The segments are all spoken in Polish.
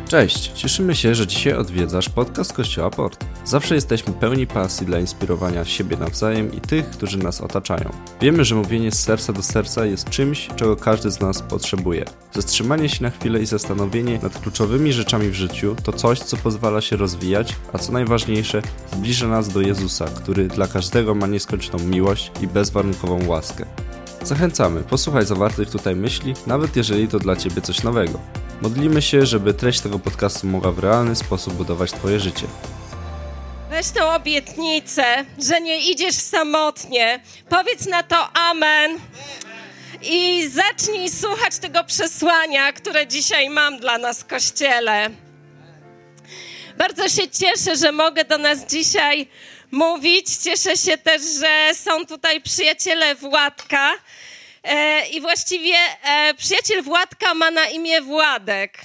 Cześć, cieszymy się, że dzisiaj odwiedzasz podcast Kościoła Port. Zawsze jesteśmy pełni pasji dla inspirowania siebie nawzajem i tych, którzy nas otaczają. Wiemy, że mówienie z serca do serca jest czymś, czego każdy z nas potrzebuje. Zatrzymanie się na chwilę i zastanowienie nad kluczowymi rzeczami w życiu to coś, co pozwala się rozwijać, a co najważniejsze, zbliża nas do Jezusa, który dla każdego ma nieskończoną miłość i bezwarunkową łaskę. Zachęcamy, posłuchaj zawartych tutaj myśli, nawet jeżeli to dla Ciebie coś nowego. Modlimy się, żeby treść tego podcastu mogła w realny sposób budować Twoje życie. Weź tą obietnicę, że nie idziesz samotnie. Powiedz na to amen. I zacznij słuchać tego przesłania, które dzisiaj mam dla nas w Kościele. Bardzo się cieszę, że mogę do nas dzisiaj mówić. Cieszę się też, że są tutaj przyjaciele Władka. I właściwie przyjaciel Władka ma na imię Władek.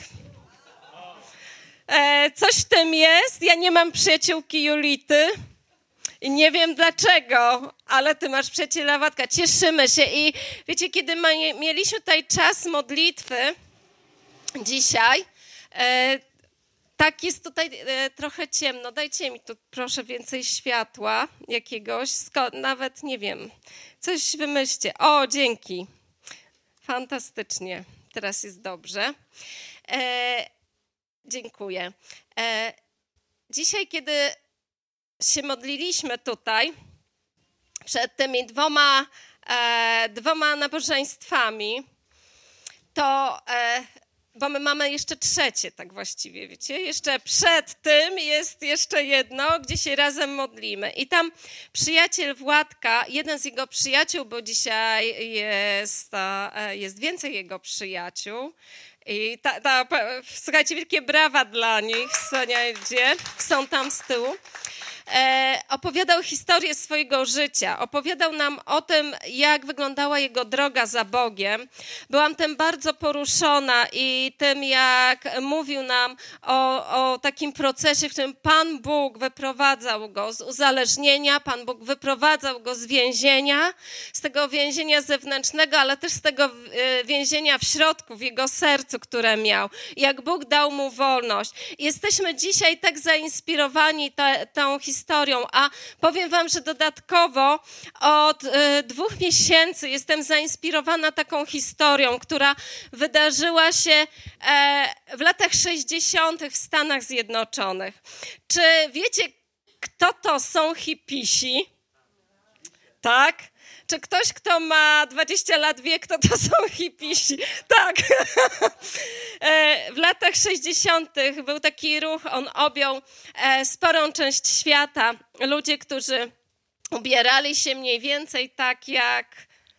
Coś w tym jest. Ja nie mam przyjaciółki Julity i nie wiem dlaczego, ale ty masz przyjaciela Władka. Cieszymy się i wiecie, kiedy mieliśmy tutaj czas modlitwy dzisiaj, tak jest tutaj trochę ciemno. Dajcie mi tu proszę więcej światła jakiegoś, nawet nie wiem, coś wymyślcie. O, dzięki. Fantastycznie. Teraz jest dobrze. Dziękuję. Dzisiaj, kiedy się modliliśmy tutaj przed tymi dwoma nabożeństwami, to bo my mamy jeszcze trzecie, tak właściwie, wiecie? Jeszcze przed tym jest jeszcze jedno, gdzie się razem modlimy. I tam przyjaciel Władka, jeden z jego przyjaciół, bo dzisiaj jest więcej jego przyjaciół. I słuchajcie, wielkie brawa dla nich, wspaniale, są tam z tyłu. Opowiadał historię swojego życia, opowiadał nam o tym, jak wyglądała jego droga za Bogiem. Byłam tym bardzo poruszona i tym, jak mówił nam o takim procesie, w którym Pan Bóg wyprowadzał go z uzależnienia, Pan Bóg wyprowadzał go z więzienia, z tego więzienia zewnętrznego, ale też z tego więzienia w środku, w jego sercu, które miał. Jak Bóg dał mu wolność. Jesteśmy dzisiaj tak zainspirowani tą historią, a powiem wam, że dodatkowo od 2 miesięcy jestem zainspirowana taką historią, która wydarzyła się w latach 60. w Stanach Zjednoczonych. Czy wiecie, kto to są hipisi? Tak? Czy ktoś, kto ma 20 lat wie, kto to są hipisi? Tak. W latach 60. był taki ruch, on objął sporą część świata. Ludzie, którzy ubierali się mniej więcej tak jak...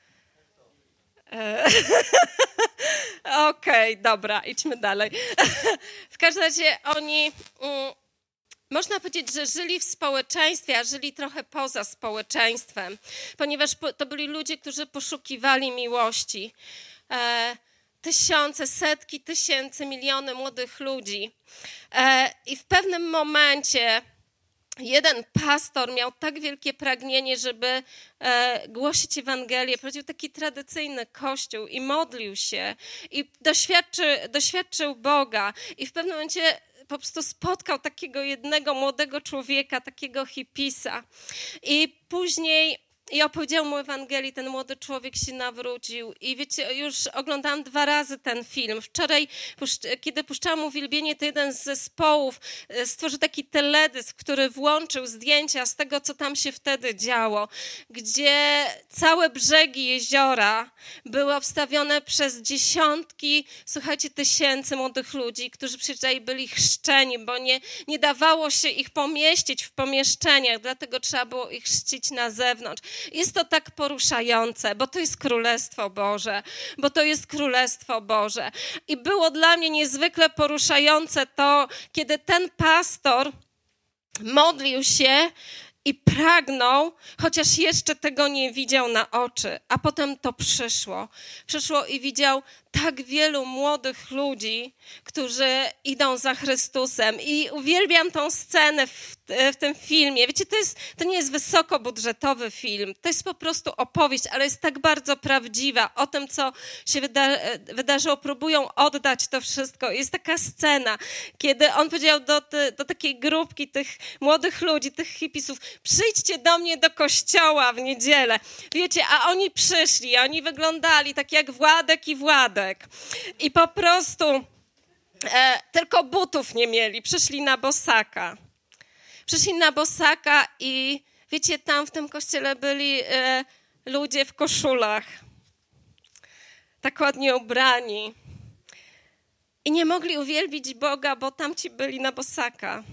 Okej, dobra, idźmy dalej. W każdym razie oni... Można powiedzieć, że żyli w społeczeństwie, a żyli trochę poza społeczeństwem, ponieważ to byli ludzie, którzy poszukiwali miłości. Tysiące, setki tysięcy, miliony młodych ludzi. I w pewnym momencie jeden pastor miał tak wielkie pragnienie, żeby głosić Ewangelię. Prowadził taki tradycyjny kościół i modlił się i doświadczył Boga. I w pewnym momencie po prostu spotkał takiego jednego młodego człowieka, takiego hipisa. I później opowiedział mu Ewangelii, ten młody człowiek się nawrócił. I wiecie, już oglądałam 2 razy ten film. Wczoraj, kiedy puszczałam uwielbienie, to jeden z zespołów stworzył taki teledysk, który włączył zdjęcia z tego, co tam się wtedy działo, gdzie całe brzegi jeziora były obstawione przez dziesiątki, słuchajcie, tysięcy młodych ludzi, którzy przyjeżdżali, byli chrzczeni, bo nie dawało się ich pomieścić w pomieszczeniach, dlatego trzeba było ich chrzcić na zewnątrz. Jest to tak poruszające, bo to jest Królestwo Boże, I było dla mnie niezwykle poruszające to, kiedy ten pastor modlił się i pragnął, chociaż jeszcze tego nie widział na oczy, a potem to przyszło. Przyszło i widział tak wielu młodych ludzi, którzy idą za Chrystusem. I uwielbiam tą scenę w tym filmie. Wiecie, to nie jest wysokobudżetowy film. To jest po prostu opowieść, ale jest tak bardzo prawdziwa o tym, co się wydarzyło. Próbują oddać to wszystko. Jest taka scena, kiedy on powiedział do takiej grupki tych młodych ludzi, tych hipisów, przyjdźcie do mnie do kościoła w niedzielę. Wiecie, a oni przyszli, oni wyglądali tak jak Władek i Władek. I po prostu tylko butów nie mieli. Przyszli na bosaka. Przyszli na bosaka i wiecie, tam w tym kościele byli ludzie w koszulach. Tak ładnie ubrani. I nie mogli uwielbić Boga, bo tamci byli na bosaka.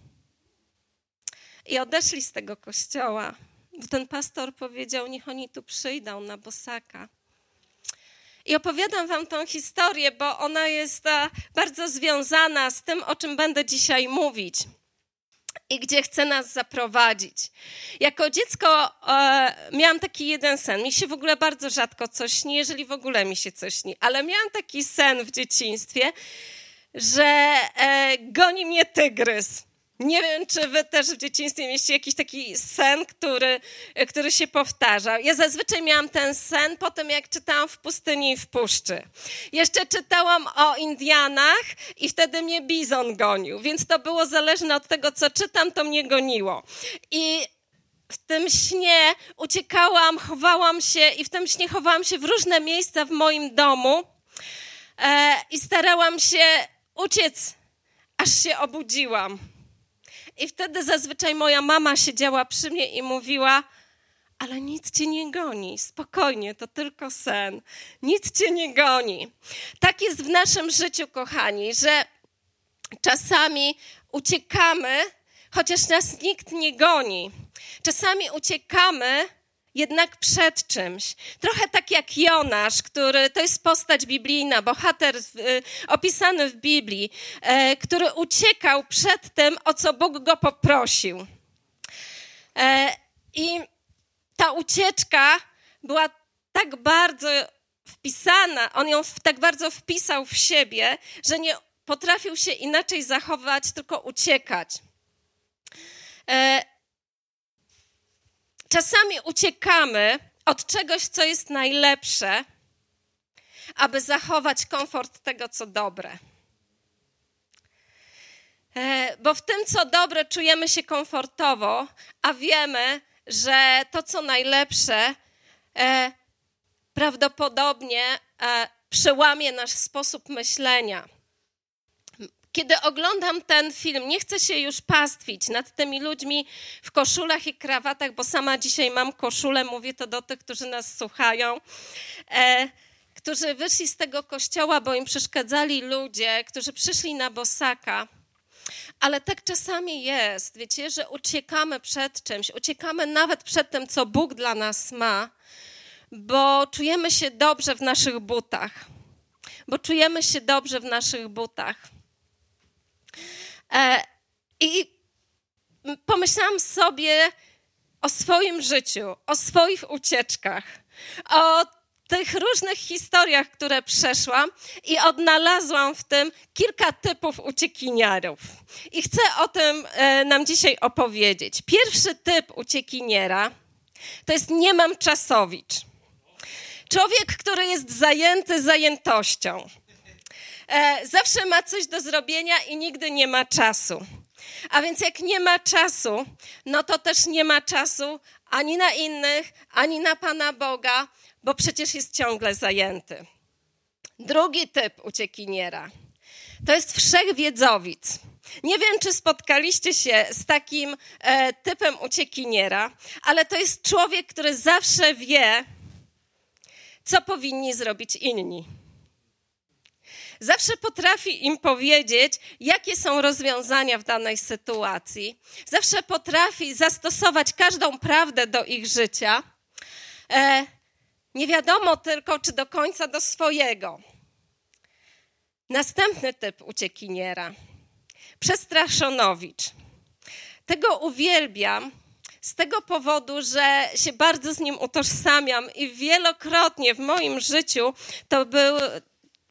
I odeszli z tego kościoła, bo ten pastor powiedział, niech oni tu przyjdą na bosaka. I opowiadam wam tą historię, bo ona jest bardzo związana z tym, o czym będę dzisiaj mówić i gdzie chcę nas zaprowadzić. Jako dziecko miałam taki jeden sen. Mi się w ogóle bardzo rzadko coś śni, jeżeli w ogóle mi się coś śni, ale miałam taki sen w dzieciństwie, że goni mnie tygrys. Nie wiem, czy wy też w dzieciństwie mieliście jakiś taki sen, który się powtarzał. Ja zazwyczaj miałam ten sen po tym, jak czytałam W pustyni i w puszczy. Jeszcze czytałam o Indianach i wtedy mnie bizon gonił, więc to było zależne od tego, co czytam, to mnie goniło. I w tym śnie uciekałam, chowałam się i w tym śnie chowałam się w różne miejsca w moim domu i starałam się uciec, aż się obudziłam. I wtedy zazwyczaj moja mama siedziała przy mnie i mówiła, ale nic cię nie goni, spokojnie, to tylko sen, nic cię nie goni. Tak jest w naszym życiu, kochani, że czasami uciekamy, chociaż nas nikt nie goni. Czasami uciekamy jednak przed czymś. Trochę tak jak Jonasz, to jest postać biblijna, bohater opisany w Biblii, który uciekał przed tym, o co Bóg go poprosił. I ta ucieczka była tak bardzo wpisana, on ją tak bardzo wpisał w siebie, że nie potrafił się inaczej zachować, tylko uciekać. Czasami uciekamy od czegoś, co jest najlepsze, aby zachować komfort tego, co dobre. Bo w tym, co dobre, czujemy się komfortowo, a wiemy, że to, co najlepsze, prawdopodobnie przełamie nasz sposób myślenia. Kiedy oglądam ten film, nie chcę się już pastwić nad tymi ludźmi w koszulach i krawatach, bo sama dzisiaj mam koszulę, mówię to do tych, którzy nas słuchają, którzy wyszli z tego kościoła, bo im przeszkadzali ludzie, którzy przyszli na bosaka. Ale tak czasami jest, wiecie, że uciekamy przed czymś, uciekamy nawet przed tym, co Bóg dla nas ma, bo czujemy się dobrze w naszych butach. I pomyślałam sobie o swoim życiu, o swoich ucieczkach, o tych różnych historiach, które przeszłam i odnalazłam w tym kilka typów uciekiniarów. I chcę o tym nam dzisiaj opowiedzieć. Pierwszy typ uciekiniera to jest nie mam czasowicz. Człowiek, który jest zajęty zajętością. Zawsze ma coś do zrobienia i nigdy nie ma czasu. A więc jak nie ma czasu, no to też nie ma czasu ani na innych, ani na Pana Boga, bo przecież jest ciągle zajęty. Drugi typ uciekiniera to jest wszechwiedzowic. Nie wiem, czy spotkaliście się z takim typem uciekiniera, ale to jest człowiek, który zawsze wie, co powinni zrobić inni. Zawsze potrafi im powiedzieć, jakie są rozwiązania w danej sytuacji. Zawsze potrafi zastosować każdą prawdę do ich życia. Nie wiadomo tylko, czy do końca do swojego. Następny typ uciekiniera. Przestraszonowicz. Tego uwielbiam z tego powodu, że się bardzo z nim utożsamiam i wielokrotnie w moim życiu to był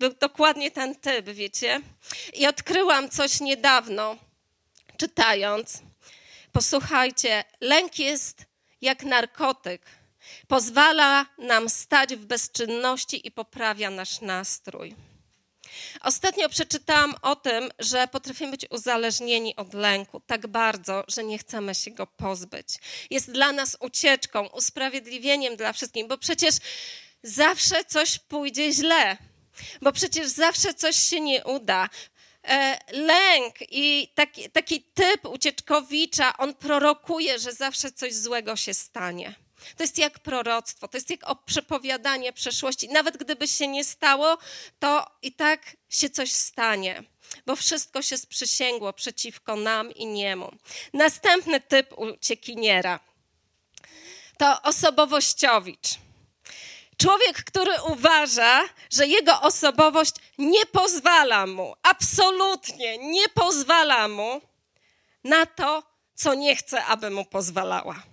był dokładnie ten typ, wiecie. I odkryłam coś niedawno, czytając. Posłuchajcie, lęk jest jak narkotyk. Pozwala nam stać w bezczynności i poprawia nasz nastrój. Ostatnio przeczytałam o tym, że potrafimy być uzależnieni od lęku tak bardzo, że nie chcemy się go pozbyć. Jest dla nas ucieczką, usprawiedliwieniem dla wszystkich, bo przecież zawsze coś pójdzie źle, bo przecież zawsze coś się nie uda. Lęk i taki typ ucieczkowicza, on prorokuje, że zawsze coś złego się stanie. To jest jak proroctwo, to jest jak przepowiadanie przeszłości. Nawet gdyby się nie stało, to i tak się coś stanie, bo wszystko się sprzysięgło przeciwko nam i niemu. Następny typ uciekiniera to osobowościowicz. Człowiek, który uważa, że jego osobowość nie pozwala mu, absolutnie nie pozwala mu na to, co nie chce, aby mu pozwalała.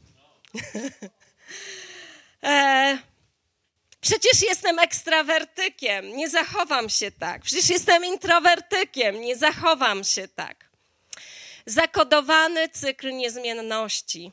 Przecież jestem ekstrawertykiem, nie zachowam się tak. Przecież jestem introwertykiem, nie zachowam się tak. Zakodowany cykl niezmienności.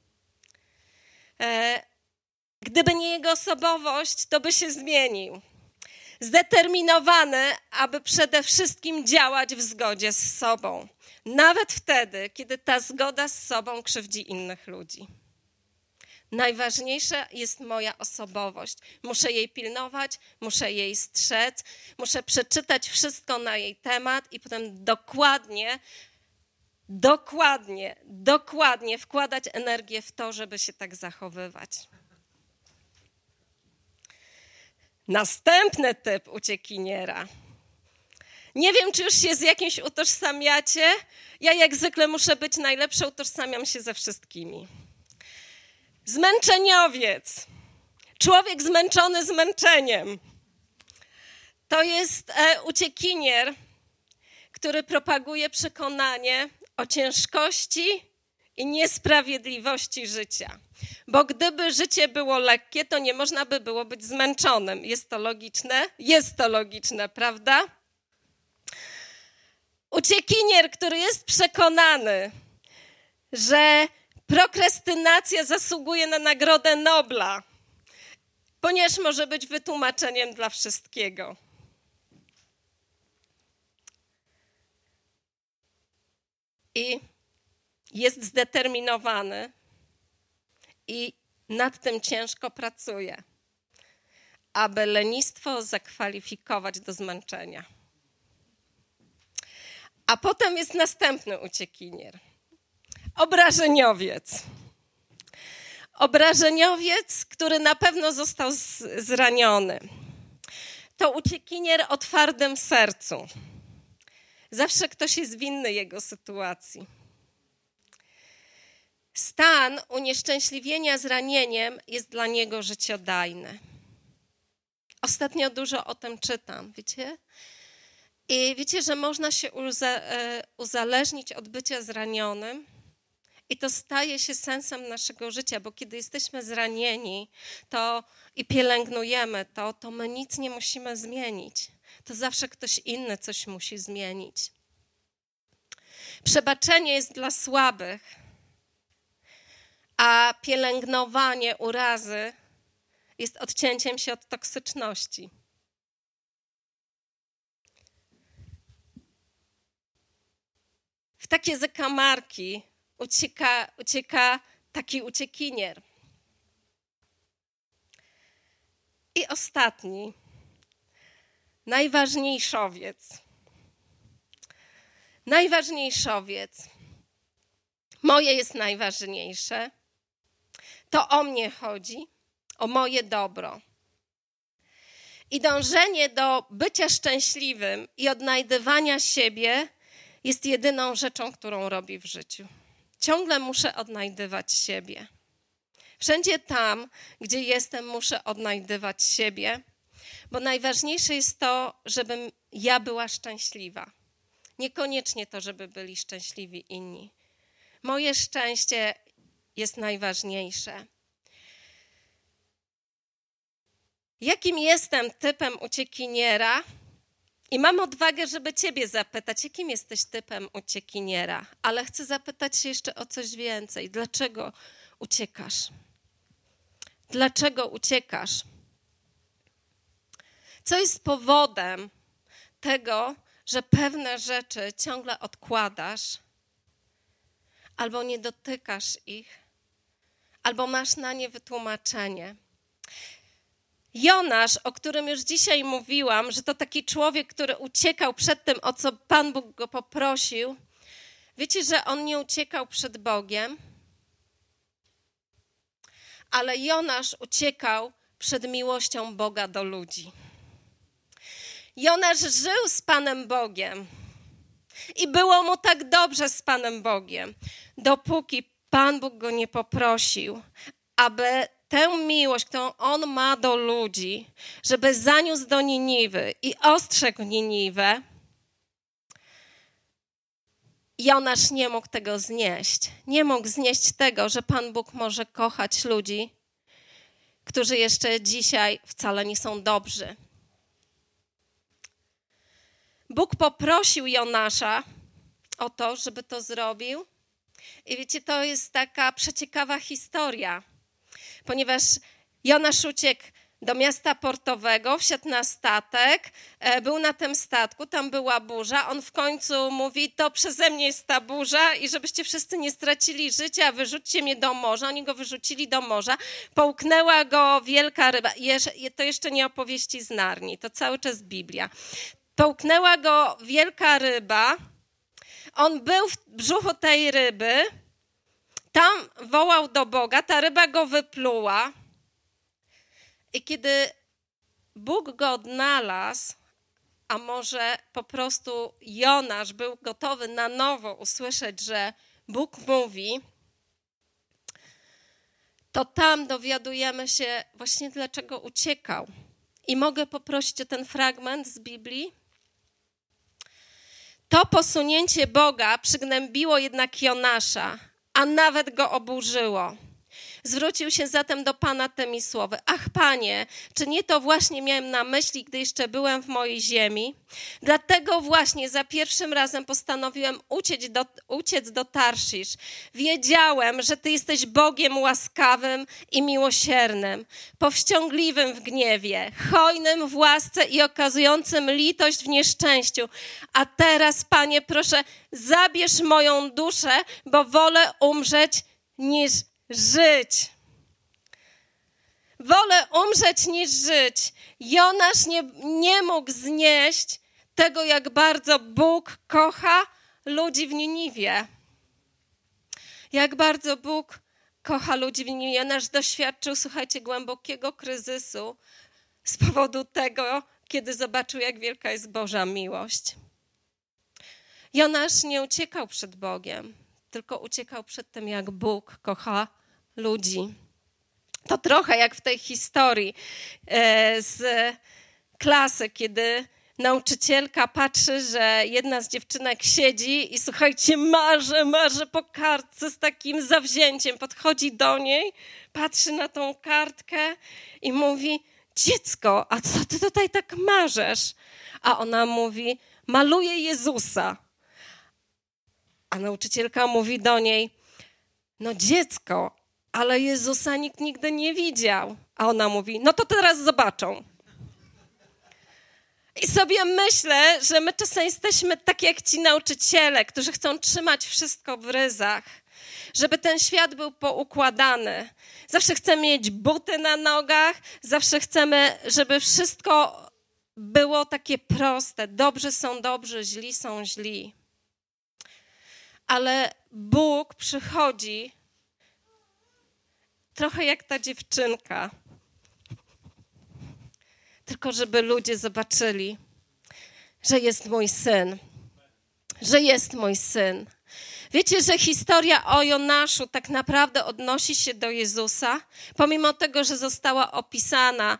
Gdyby nie jego osobowość, to by się zmienił. Zdeterminowany, aby przede wszystkim działać w zgodzie z sobą. Nawet wtedy, kiedy ta zgoda z sobą krzywdzi innych ludzi. Najważniejsza jest moja osobowość. Muszę jej pilnować, muszę jej strzec, muszę przeczytać wszystko na jej temat i potem dokładnie wkładać energię w to, żeby się tak zachowywać. Następny typ uciekiniera. Nie wiem, czy już się z jakimś utożsamiacie. Ja jak zwykle muszę być najlepsza, utożsamiam się ze wszystkimi. Zmęczeniowiec. Człowiek zmęczony zmęczeniem. To jest uciekinier, który propaguje przekonanie o ciężkości i niesprawiedliwości życia. Bo gdyby życie było lekkie, to nie można by było być zmęczonym. Jest to logiczne? Jest to logiczne, prawda? Uciekinier, który jest przekonany, że prokrastynacja zasługuje na Nagrodę Nobla, ponieważ może być wytłumaczeniem dla wszystkiego. I jest zdeterminowany i nad tym ciężko pracuje, aby lenistwo zakwalifikować do zmęczenia. A potem jest następny uciekinier. Obrażeniowiec. Obrażeniowiec, który na pewno został zraniony. To uciekinier o twardym sercu. Zawsze ktoś jest winny jego sytuacji. Stan unieszczęśliwienia zranieniem jest dla niego życiodajny. Ostatnio dużo o tym czytam, wiecie? I wiecie, że można się uzależnić od bycia zranionym i to staje się sensem naszego życia, bo kiedy jesteśmy zranieni i pielęgnujemy to my nic nie musimy zmienić. To zawsze ktoś inny coś musi zmienić. Przebaczenie jest dla słabych, a pielęgnowanie urazy jest odcięciem się od toksyczności. W takie zakamarki ucieka taki uciekinier. I ostatni, najważniejszowiec. Najważniejszowiec. Moje jest najważniejsze. To o mnie chodzi, o moje dobro. I dążenie do bycia szczęśliwym i odnajdywania siebie jest jedyną rzeczą, którą robi w życiu. Ciągle muszę odnajdywać siebie. Wszędzie tam, gdzie jestem, muszę odnajdywać siebie, bo najważniejsze jest to, żebym ja była szczęśliwa. Niekoniecznie to, żeby byli szczęśliwi inni. Moje szczęście jest najważniejsze. jakim jestem typem uciekiniera i mam odwagę, żeby ciebie zapytać, jakim jesteś typem uciekiniera, ale chcę zapytać się jeszcze o coś więcej. Dlaczego uciekasz? Dlaczego uciekasz? Co jest powodem tego, że pewne rzeczy ciągle odkładasz, albo nie dotykasz ich, albo masz na nie wytłumaczenie? Jonasz, o którym już dzisiaj mówiłam, że to taki człowiek, który uciekał przed tym, o co Pan Bóg go poprosił. Wiecie, że on nie uciekał przed Bogiem, ale Jonasz uciekał przed miłością Boga do ludzi. Jonasz żył z Panem Bogiem i było mu tak dobrze z Panem Bogiem, dopóki Pan Bóg go nie poprosił, aby tę miłość, którą on ma do ludzi, żeby zaniósł do Niniwy i ostrzegł Niniwę. Jonasz nie mógł tego znieść. Nie mógł znieść tego, że Pan Bóg może kochać ludzi, którzy jeszcze dzisiaj wcale nie są dobrzy. Bóg poprosił Jonasza o to, żeby to zrobił. I wiecie, to jest taka przeciekawa historia, ponieważ Jonasz uciekł do miasta portowego, wsiadł na statek, był na tym statku, tam była burza. On w końcu mówi, to przeze mnie jest ta burza i żebyście wszyscy nie stracili życia, wyrzućcie mnie do morza. Oni go wyrzucili do morza, połknęła go wielka ryba. To jeszcze nie opowieści z Narni, to cały czas Biblia. Połknęła go wielka ryba, on był w brzuchu tej ryby, tam wołał do Boga, ta ryba go wypluła i kiedy Bóg go odnalazł, a może po prostu Jonasz był gotowy na nowo usłyszeć, że Bóg mówi, to tam dowiadujemy się właśnie dlaczego uciekał. I mogę poprosić o ten fragment z Biblii? To posunięcie Boga przygnębiło jednak Jonasza, a nawet go oburzyło. Zwrócił się zatem do Pana tymi słowy. Ach, Panie, czy nie to właśnie miałem na myśli, gdy jeszcze byłem w mojej ziemi? Dlatego właśnie za pierwszym razem postanowiłem uciec do Tarszisz. Wiedziałem, że Ty jesteś Bogiem łaskawym i miłosiernym, powściągliwym w gniewie, hojnym w łasce i okazującym litość w nieszczęściu. A teraz, Panie, proszę, zabierz moją duszę, bo wolę umrzeć niż żyć. Wolę umrzeć niż żyć. Jonasz nie mógł znieść tego, jak bardzo Bóg kocha ludzi w Niniwie. Jak bardzo Bóg kocha ludzi w Niniwie. Jonasz doświadczył, słuchajcie, głębokiego kryzysu z powodu tego, kiedy zobaczył, jak wielka jest Boża miłość. Jonasz nie uciekał przed Bogiem, tylko uciekał przed tym, jak Bóg kocha ludzi. To trochę jak w tej historii z klasy, kiedy nauczycielka patrzy, że jedna z dziewczynek siedzi i słuchajcie, marzy po kartce z takim zawzięciem. Podchodzi do niej, patrzy na tą kartkę i mówi, dziecko, a co ty tutaj tak marzesz? A ona mówi, maluję Jezusa. A nauczycielka mówi do niej, no dziecko, ale Jezusa nikt nigdy nie widział. A ona mówi, no to teraz zobaczą. I sobie myślę, że my czasem jesteśmy tak jak ci nauczyciele, którzy chcą trzymać wszystko w ryzach, żeby ten świat był poukładany. Zawsze chcemy mieć buty na nogach, zawsze chcemy, żeby wszystko było takie proste. Dobrzy są dobrzy, źli są źli. Ale Bóg przychodzi trochę jak ta dziewczynka. Tylko żeby ludzie zobaczyli, że jest mój syn. Że jest mój syn. Wiecie, że historia o Jonaszu tak naprawdę odnosi się do Jezusa? Pomimo tego, że została opisana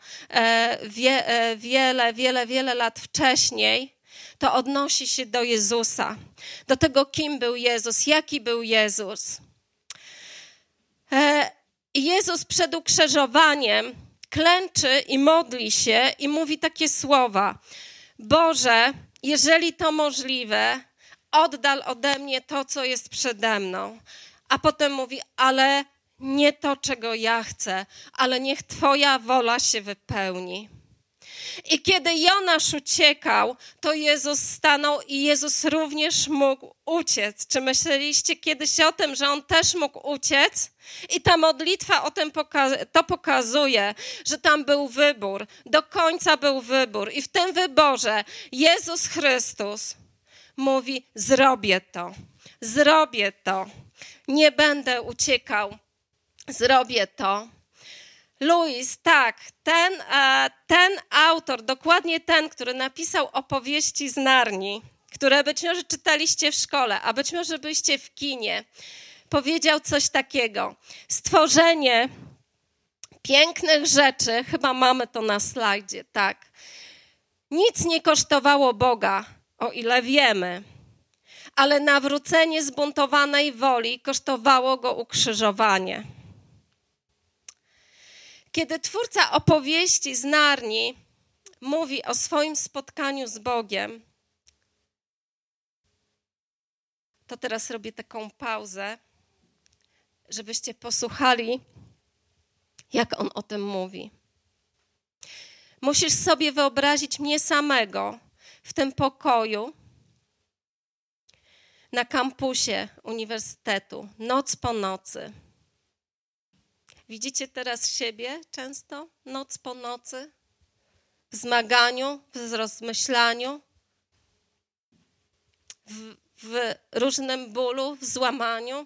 wiele lat wcześniej, to odnosi się do Jezusa. Do tego, kim był Jezus, jaki był Jezus. I Jezus przed ukrzyżowaniem klęczy i modli się i mówi takie słowa: Boże, jeżeli to możliwe, oddal ode mnie to, co jest przede mną. A potem mówi: ale nie to, czego ja chcę, ale niech Twoja wola się wypełni. I kiedy Jonasz uciekał, to Jezus stanął i Jezus również mógł uciec. Czy myśleliście kiedyś o tym, że On też mógł uciec? I ta modlitwa o tym to pokazuje, że tam był wybór. Do końca był wybór. I w tym wyborze Jezus Chrystus mówi: zrobię to, zrobię to. Nie będę uciekał, zrobię to. Lewis, tak, ten autor, dokładnie ten, który napisał opowieści z Narni, które być może czytaliście w szkole, a być może byliście w kinie, powiedział coś takiego: stworzenie pięknych rzeczy, chyba mamy to na slajdzie, tak, nic nie kosztowało Boga, o ile wiemy, ale nawrócenie zbuntowanej woli kosztowało go ukrzyżowanie. Kiedy twórca opowieści z Narni mówi o swoim spotkaniu z Bogiem, to teraz robię taką pauzę, żebyście posłuchali, jak on o tym mówi. Musisz sobie wyobrazić mnie samego w tym pokoju na kampusie uniwersytetu, noc po nocy. Widzicie teraz siebie często, noc po nocy, w zmaganiu, w rozmyślaniu, w różnym bólu, w złamaniu.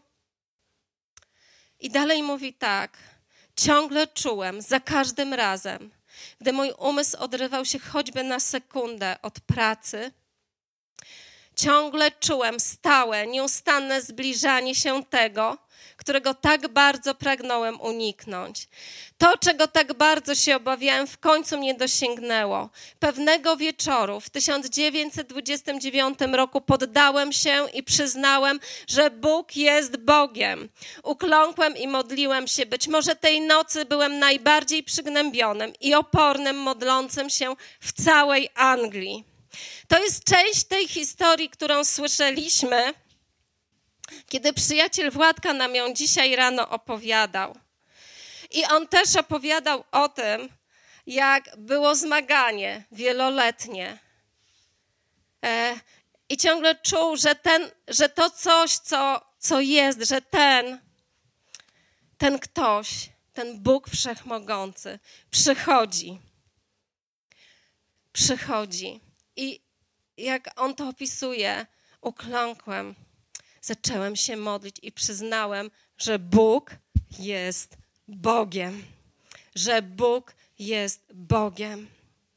I dalej mówi tak: ciągle czułem za każdym razem, gdy mój umysł odrywał się choćby na sekundę od pracy, ciągle czułem stałe, nieustanne zbliżanie się tego, którego tak bardzo pragnąłem uniknąć. To, czego tak bardzo się obawiałem, w końcu mnie dosięgnęło. Pewnego wieczoru w 1929 roku poddałem się i przyznałem, że Bóg jest Bogiem. Ukląkłem i modliłem się. Być może tej nocy byłem najbardziej przygnębionym i opornym modlącym się w całej Anglii. To jest część tej historii, którą słyszeliśmy, kiedy przyjaciel Władka nam ją dzisiaj rano opowiadał. I on też opowiadał o tym, jak było zmaganie wieloletnie. I ciągle czuł, że to coś, co jest, że ten ktoś, ten Bóg Wszechmogący przychodzi. I jak on to opisuje, ukląkłem, zacząłem się modlić i przyznałem, że Bóg jest Bogiem. Że Bóg jest Bogiem.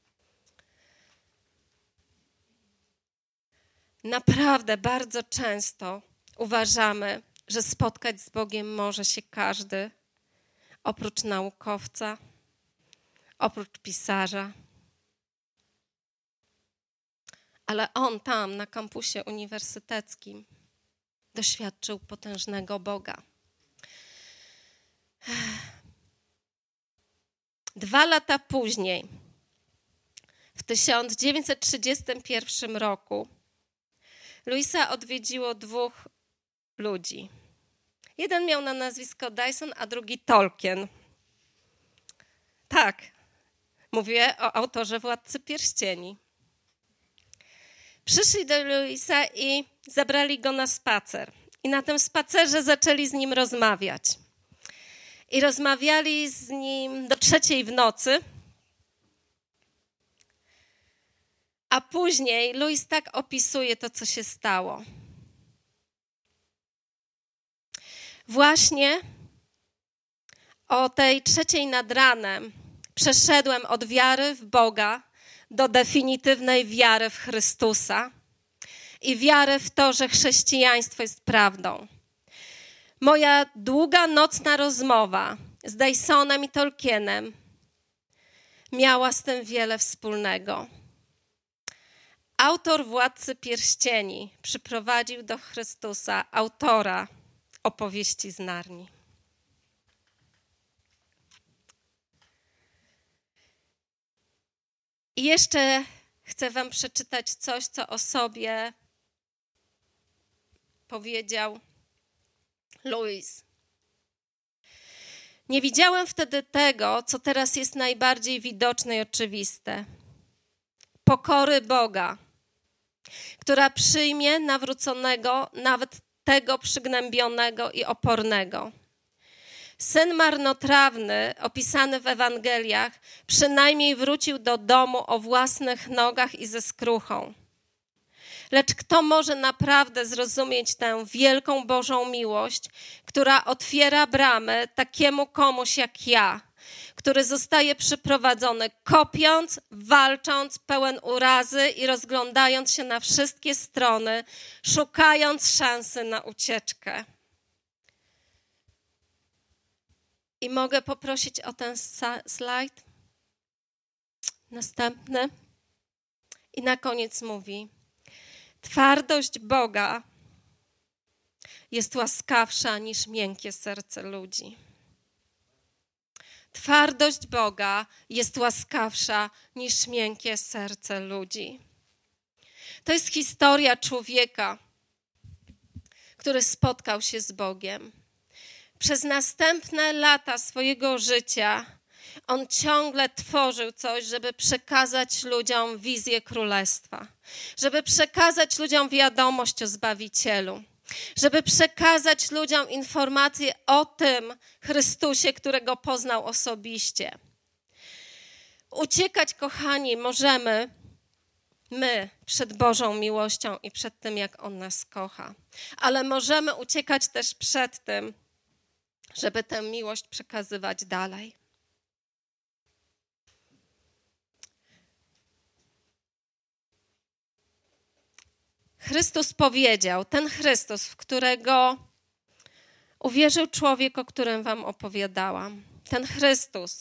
Naprawdę bardzo często uważamy, że spotkać z Bogiem może się każdy, oprócz naukowca, oprócz pisarza. Ale on tam, na kampusie uniwersyteckim, doświadczył potężnego Boga. 2 lata później, w 1931 roku, Lewisa odwiedziło 2 ludzi. Jeden miał na nazwisko Dyson, a drugi Tolkien. Tak, mówię o autorze Władcy Pierścieni. Przyszli do Lewisa i zabrali go na spacer. I na tym spacerze zaczęli z nim rozmawiać. I rozmawiali z nim do 3:00 w nocy. A później Lewis tak opisuje to, co się stało. Właśnie o tej 3:00 nad ranem przeszedłem od wiary w Boga do definitywnej wiary w Chrystusa i wiary w to, że chrześcijaństwo jest prawdą. Moja długa nocna rozmowa z Dysonem i Tolkienem miała z tym wiele wspólnego. Autor Władcy Pierścieni przyprowadził do Chrystusa autora opowieści z Narni. I jeszcze chcę wam przeczytać coś, co o sobie powiedział Louis. Nie widziałem wtedy tego, co teraz jest najbardziej widoczne i oczywiste. Pokory Boga, która przyjmie nawróconego, nawet tego przygnębionego i opornego. Syn marnotrawny, opisany w Ewangeliach, przynajmniej wrócił do domu o własnych nogach i ze skruchą. Lecz kto może naprawdę zrozumieć tę wielką Bożą miłość, która otwiera bramy takiemu komuś jak ja, który zostaje przyprowadzony kopiąc, walcząc, pełen urazy i rozglądając się na wszystkie strony, szukając szansy na ucieczkę. I mogę poprosić o ten slajd? Następny. I na koniec mówi: twardość Boga jest łaskawsza niż miękkie serce ludzi. Twardość Boga jest łaskawsza niż miękkie serce ludzi. To jest historia człowieka, który spotkał się z Bogiem. Przez następne lata swojego życia on ciągle tworzył coś, żeby przekazać ludziom wizję królestwa, żeby przekazać ludziom wiadomość o Zbawicielu, żeby przekazać ludziom informację o tym Chrystusie, którego poznał osobiście. Uciekać, kochani, możemy my przed Bożą miłością i przed tym, jak On nas kocha, ale możemy uciekać też przed tym, żeby tę miłość przekazywać dalej. Chrystus powiedział, ten Chrystus, w którego uwierzył człowiek, o którym wam opowiadałam. Ten Chrystus,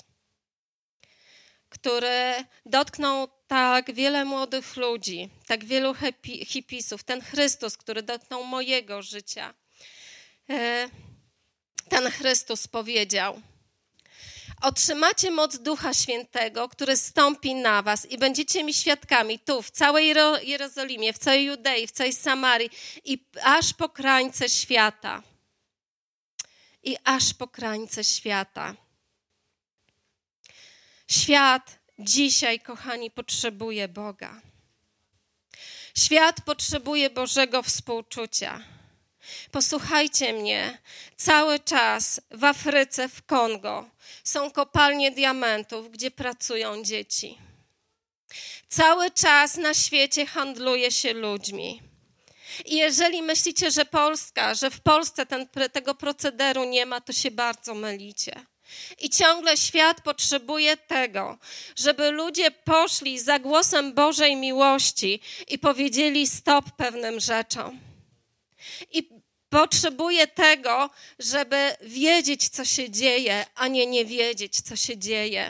który dotknął tak wiele młodych ludzi, tak wielu hipisów. Ten Chrystus, który dotknął mojego życia. Ten Chrystus powiedział: otrzymacie moc Ducha Świętego, który stąpi na was i będziecie mi świadkami tu, w całej Jerozolimie, w całej Judei, w całej Samarii i aż po krańce świata. I aż po krańce świata. Świat dzisiaj, kochani, potrzebuje Boga. Świat potrzebuje Bożego współczucia. Posłuchajcie mnie, cały czas w Afryce, w Kongo są kopalnie diamentów, gdzie pracują dzieci. Cały czas na świecie handluje się ludźmi. I jeżeli myślicie, że w Polsce tego procederu nie ma, to się bardzo mylicie. I ciągle świat potrzebuje tego, żeby ludzie poszli za głosem Bożej miłości i powiedzieli stop pewnym rzeczom. I potrzebuje tego, żeby wiedzieć, co się dzieje, a nie wiedzieć, co się dzieje.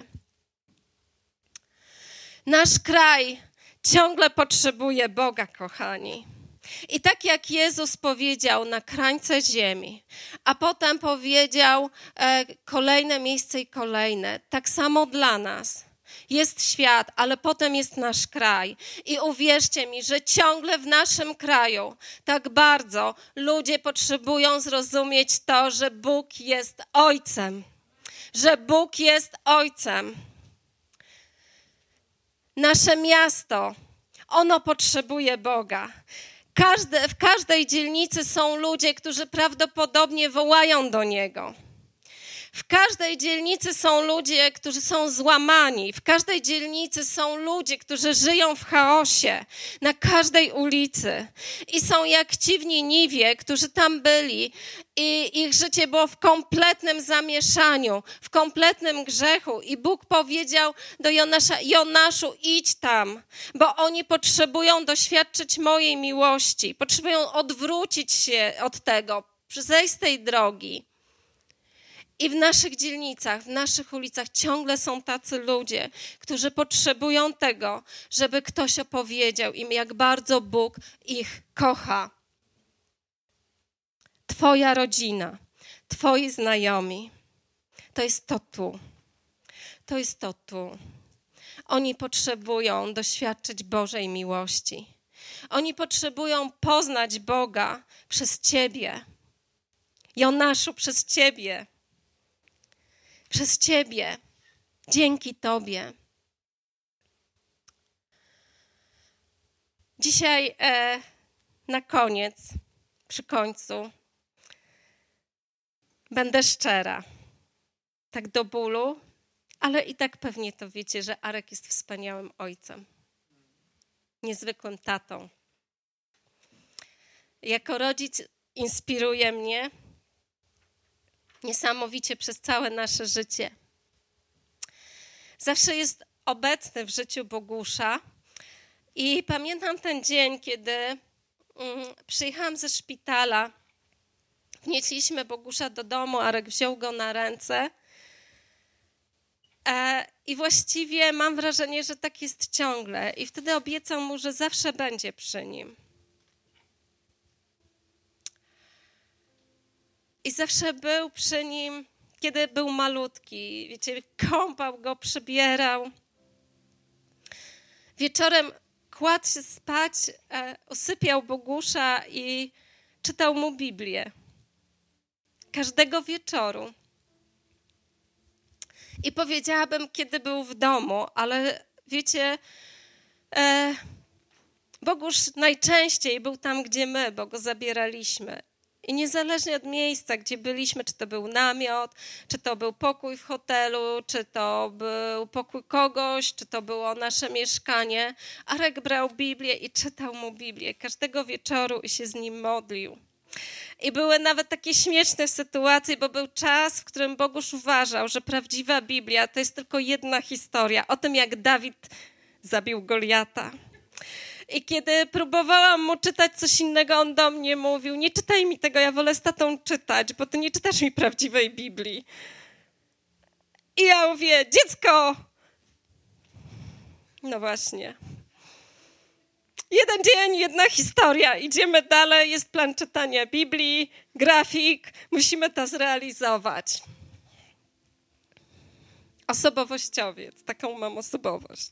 Nasz kraj ciągle potrzebuje Boga, kochani. I tak jak Jezus powiedział na krańce ziemi, a potem powiedział kolejne miejsce i kolejne, tak samo dla nas. Jest świat, ale potem jest nasz kraj. I uwierzcie mi, że ciągle w naszym kraju tak bardzo ludzie potrzebują zrozumieć to, że Bóg jest Ojcem. Że Bóg jest Ojcem. Nasze miasto, ono potrzebuje Boga. W każdej dzielnicy są ludzie, którzy prawdopodobnie wołają do Niego. W każdej dzielnicy są ludzie, którzy są złamani. W każdej dzielnicy są ludzie, którzy żyją w chaosie. Na każdej ulicy. I są jak ci w Niniwie, którzy tam byli i ich życie było w kompletnym zamieszaniu, w kompletnym grzechu. I Bóg powiedział do Jonasza: Jonaszu, idź tam, bo oni potrzebują doświadczyć mojej miłości. Potrzebują odwrócić się od tego, zejść z tej drogi. I w naszych dzielnicach, w naszych ulicach ciągle są tacy ludzie, którzy potrzebują tego, żeby ktoś opowiedział im, jak bardzo Bóg ich kocha. Twoja rodzina, twoi znajomi, to jest to tu. To jest to tu. Oni potrzebują doświadczyć Bożej miłości. Oni potrzebują poznać Boga przez Ciebie. Jonaszu, przez Ciebie. Przez Ciebie. Dzięki Tobie. Dzisiaj na koniec, przy końcu, będę szczera. Tak do bólu, ale i tak pewnie to wiecie, że Arek jest wspaniałym ojcem. Niezwykłym tatą. Jako rodzic inspiruje mnie niesamowicie przez całe nasze życie. Zawsze jest obecny w życiu Bogusza i pamiętam ten dzień, kiedy przyjechałam ze szpitala. Wnieśliśmy Bogusza do domu, Arek wziął go na ręce i właściwie mam wrażenie, że tak jest ciągle. I wtedy obiecał mu, że zawsze będzie przy nim. I zawsze był przy nim, kiedy był malutki. Wiecie, kąpał go, przybierał. Wieczorem kładł się spać, usypiał Bogusza i czytał mu Biblię. Każdego wieczoru. I powiedziałabym, kiedy był w domu, ale wiecie, Bogusz najczęściej był tam, gdzie my, bo go zabieraliśmy. I niezależnie od miejsca, gdzie byliśmy, czy to był namiot, czy to był pokój w hotelu, czy to był pokój kogoś, czy to było nasze mieszkanie, Arek brał Biblię i czytał mu Biblię każdego wieczoru i się z nim modlił. I były nawet takie śmieszne sytuacje, bo był czas, w którym Bogusz uważał, że prawdziwa Biblia to jest tylko jedna historia o tym, jak Dawid zabił Goliata. I kiedy próbowałam mu czytać coś innego, on do mnie mówił: nie czytaj mi tego, ja wolę z tatą czytać, bo ty nie czytasz mi prawdziwej Biblii. I ja mówię: dziecko! No właśnie. Jeden dzień, jedna historia. Idziemy dalej, jest plan czytania Biblii, grafik, musimy to zrealizować. Osobowościowiec, taką mam osobowość.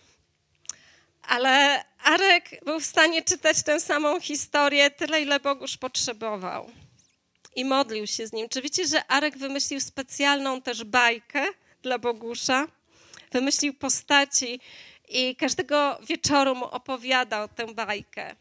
Ale Arek był w stanie czytać tę samą historię tyle, ile Bogusz potrzebował. I modlił się z nim. Czy wiecie, że Arek wymyślił specjalną też bajkę dla Bogusza? Wymyślił postaci i każdego wieczoru mu opowiadał tę bajkę.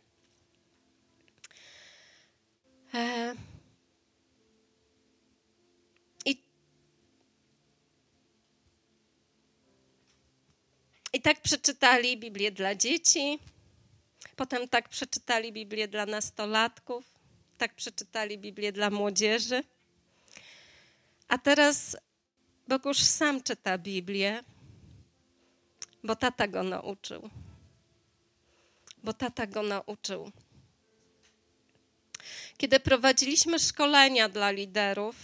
I tak przeczytali Biblię dla dzieci, potem tak przeczytali Biblię dla nastolatków, tak przeczytali Biblię dla młodzieży. A teraz Bogusz sam czyta Biblię, bo tata go nauczył. Kiedy prowadziliśmy szkolenia dla liderów,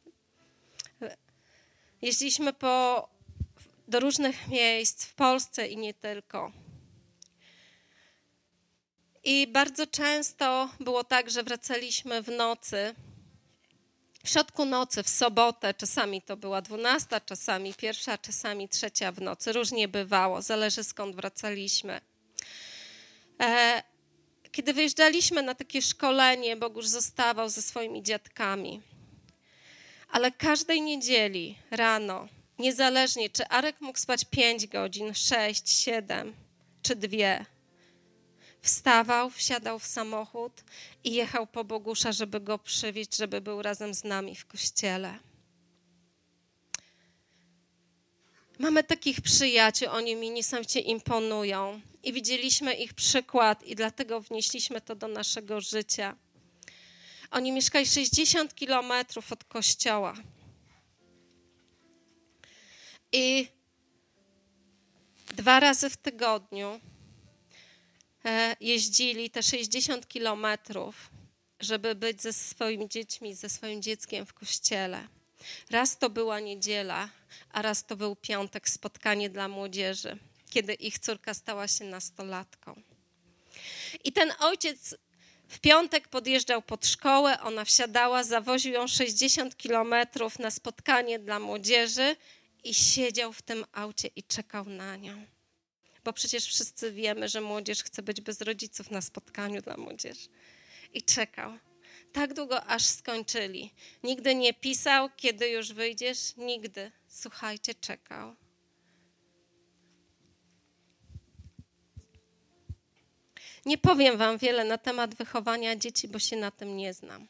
jeździliśmy do różnych miejsc w Polsce i nie tylko. I bardzo często było tak, że wracaliśmy w nocy, w środku nocy, w sobotę, czasami to była 12, czasami 1, czasami 3 w nocy. Różnie bywało, zależy skąd wracaliśmy. Kiedy wyjeżdżaliśmy na takie szkolenie, Bogusz zostawał ze swoimi dziadkami. Ale każdej niedzieli rano, niezależnie czy Arek mógł spać 5 godzin, 6, 7 czy 2, wstawał, wsiadał w samochód i jechał po Bogusza, żeby go przywieźć, żeby był razem z nami w kościele. Mamy takich przyjaciół, oni mi niesamowicie imponują i widzieliśmy ich przykład i dlatego wnieśliśmy to do naszego życia. Oni mieszkali 60 kilometrów od kościoła. I 2 razy w tygodniu jeździli te 60 kilometrów, żeby być ze swoimi dziećmi, ze swoim dzieckiem w kościele. Raz to była niedziela, a raz to był piątek, spotkanie dla młodzieży, kiedy ich córka stała się nastolatką. I ten ojciec w piątek podjeżdżał pod szkołę, ona wsiadała, zawoził ją 60 kilometrów na spotkanie dla młodzieży i siedział w tym aucie i czekał na nią. bo przecież wszyscy wiemy, że młodzież chce być bez rodziców na spotkaniu dla młodzieży. I czekał. Tak długo, aż skończyli. Nigdy nie pisał, kiedy już wyjdziesz. Nigdy. Słuchajcie, czekał. Nie powiem wam wiele na temat wychowania dzieci, bo się na tym nie znam.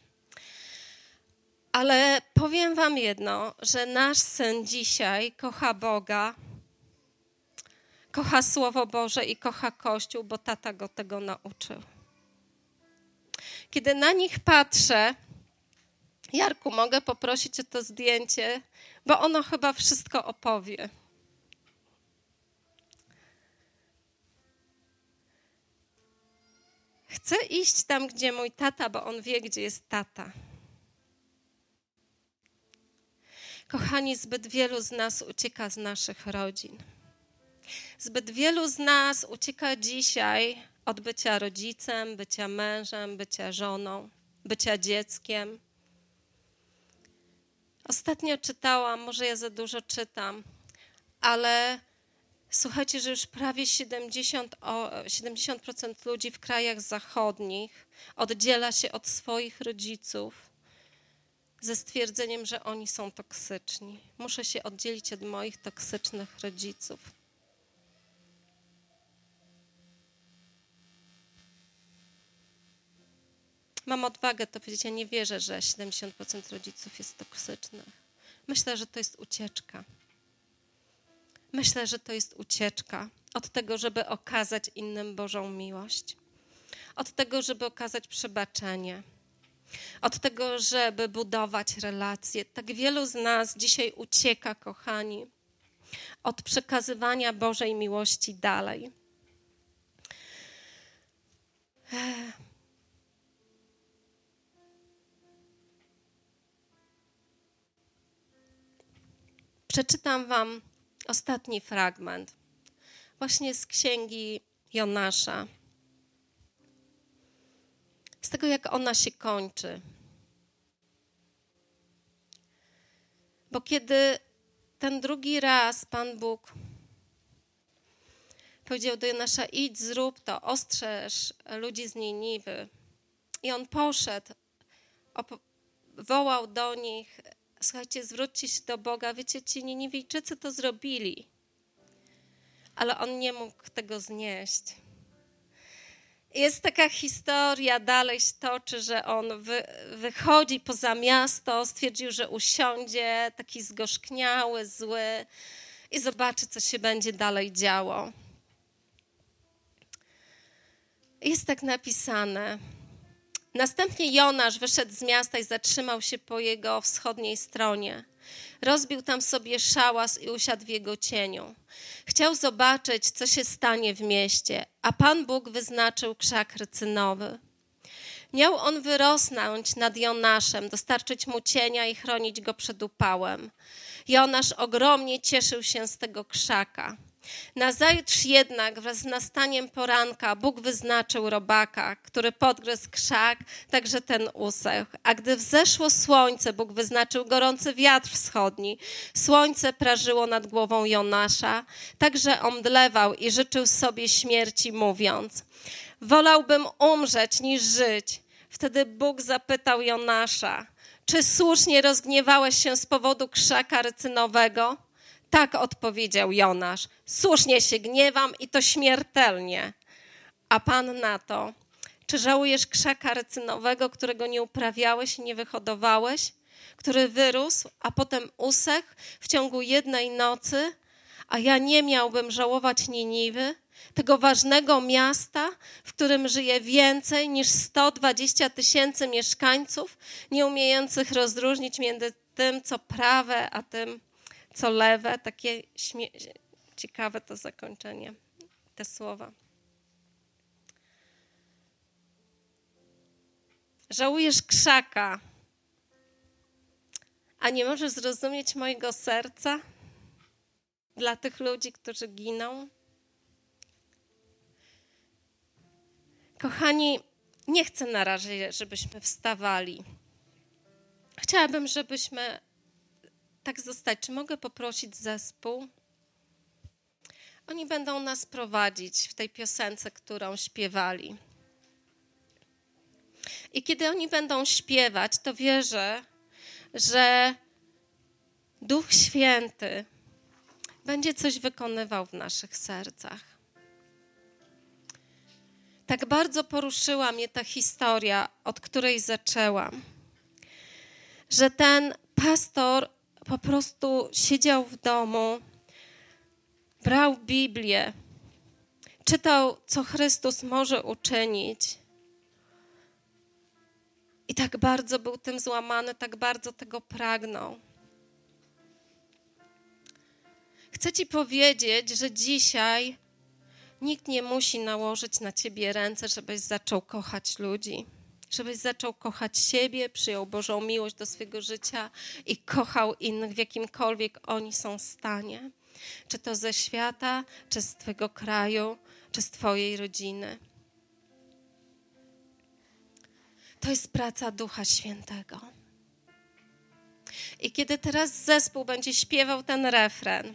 Ale powiem wam jedno, że nasz syn dzisiaj kocha Boga, kocha Słowo Boże i kocha Kościół, bo tata go tego nauczył. Kiedy na nich patrzę, Jarku, mogę poprosić o to zdjęcie, bo ono chyba wszystko opowie. Chcę iść tam, gdzie mój tata, bo on wie, gdzie jest tata. Kochani, zbyt wielu z nas ucieka z naszych rodzin. Zbyt wielu z nas ucieka dzisiaj od bycia rodzicem, bycia mężem, bycia żoną, bycia dzieckiem. Ostatnio czytałam, może ja za dużo czytam, ale słuchajcie, że już prawie 70% ludzi w krajach zachodnich oddziela się od swoich rodziców ze stwierdzeniem, że oni są toksyczni. Muszę się oddzielić od moich toksycznych rodziców. Mam odwagę to powiedzieć, ja nie wierzę, że 70% rodziców jest toksycznych. Myślę, że to jest ucieczka. Myślę, że to jest ucieczka od tego, żeby okazać innym Bożą miłość. Od tego, żeby okazać przebaczenie. Od tego, żeby budować relacje. Tak wielu z nas dzisiaj ucieka, kochani, od przekazywania Bożej miłości dalej. Przeczytam wam ostatni fragment, właśnie z księgi Jonasza. Z tego, jak ona się kończy. Bo kiedy ten drugi raz Pan Bóg powiedział do Jonasza, idź, zrób to, ostrzeż ludzi z Niniwy. I on poszedł, wołał do nich, słuchajcie, zwróćcie się do Boga. Wiecie, ci Niniwijczycy to zrobili, ale on nie mógł tego znieść. Jest taka historia, dalej się toczy, że on wychodzi poza miasto, stwierdził, że usiądzie, taki zgorzkniały, zły i zobaczy, co się będzie dalej działo. Jest tak napisane. Następnie Jonasz wyszedł z miasta i zatrzymał się po jego wschodniej stronie. Rozbił tam sobie szałas i usiadł w jego cieniu. Chciał zobaczyć, co się stanie w mieście, a Pan Bóg wyznaczył krzak rycynowy. Miał on wyrosnąć nad Jonaszem, dostarczyć mu cienia i chronić go przed upałem. Jonasz ogromnie cieszył się z tego krzaka. Nazajutrz jednak wraz z nastaniem poranka Bóg wyznaczył robaka, który podgryzł krzak, tak że ten usechł. A gdy wzeszło słońce, Bóg wyznaczył gorący wiatr wschodni. Słońce prażyło nad głową Jonasza, tak że omdlewał i życzył sobie śmierci, mówiąc: wolałbym umrzeć niż żyć. Wtedy Bóg zapytał Jonasza: czy słusznie rozgniewałeś się z powodu krzaka rycynowego? Tak, odpowiedział Jonasz, słusznie się gniewam i to śmiertelnie. A Pan na to: czy żałujesz krzaka rycynowego, którego nie uprawiałeś i nie wyhodowałeś, który wyrósł, a potem usechł w ciągu jednej nocy, a ja nie miałbym żałować Niniwy, tego ważnego miasta, w którym żyje więcej niż 120 000 mieszkańców, nie umiejących rozróżnić między tym, co prawe, a tym, co lewe. Takie ciekawe to zakończenie, te słowa. Żałujesz krzaka, a nie możesz zrozumieć mojego serca dla tych ludzi, którzy giną? Kochani, nie chcę na razie, żebyśmy wstawali. Chciałabym, żebyśmy tak zostać. Czy mogę poprosić zespół Oni będą nas prowadzić w tej piosence, którą śpiewali. I kiedy oni będą śpiewać, to wierzę, że Duch Święty będzie coś wykonywał w naszych sercach. Tak bardzo poruszyła mnie ta historia, od której zaczęłam, że ten pastor po prostu siedział w domu, brał Biblię, czytał, co Chrystus może uczynić. I tak bardzo był tym złamany, tak bardzo tego pragnął. Chcę ci powiedzieć, że dzisiaj nikt nie musi nałożyć na ciebie ręce, żebyś zaczął kochać ludzi. Żebyś zaczął kochać siebie, przyjął Bożą miłość do swojego życia i kochał innych w jakimkolwiek oni są stanie. Czy to ze świata, czy z twojego kraju, czy z twojej rodziny. To jest praca Ducha Świętego. I kiedy teraz zespół będzie śpiewał ten refren,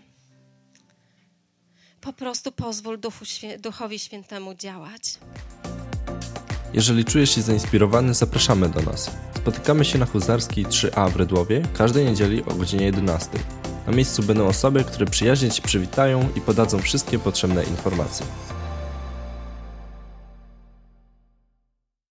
po prostu pozwól Duchowi Świętemu działać. Jeżeli czujesz się zainspirowany, zapraszamy do nas. Spotykamy się na Huzarskiej 3A w Redłowie każdej niedzieli o godzinie 11. Na miejscu będą osoby, które przyjaźnie Cię przywitają i podadzą wszystkie potrzebne informacje.